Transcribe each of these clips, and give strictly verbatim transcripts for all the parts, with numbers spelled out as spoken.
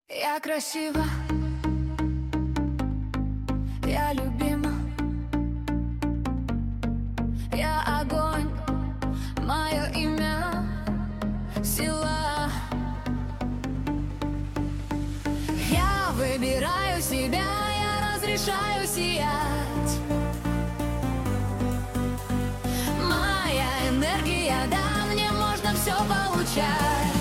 Я красива, я любима, я огонь, мое имя сила. Я выбираю себя, я разрешаю сиять. Моя энергия, да, мне можно все получать.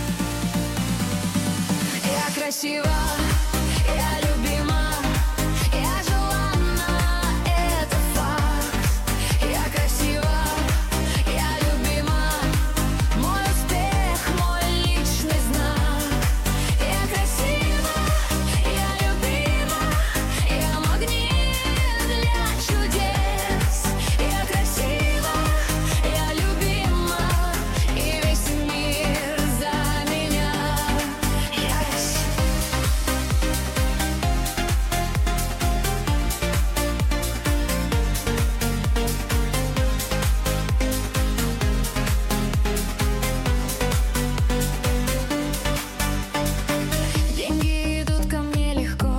Я красива, я любима, я желанна, это факт. Я красива, я любима, мой успех, мой личный знак. Я красива, я любима, я магнит для чудес. Я красива, я любима, и весь мир за меня. Я красива. Деньги идут ко мне легко,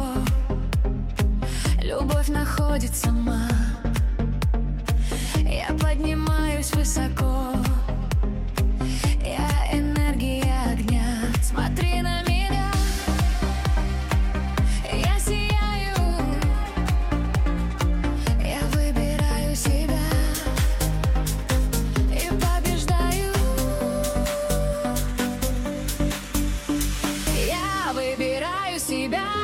любовь находит сама. Я поднимаюсь высоко, я энергия огня. Смотри на меня, я сияю, я выбираю себя и побеждаю. Я выбираю себя.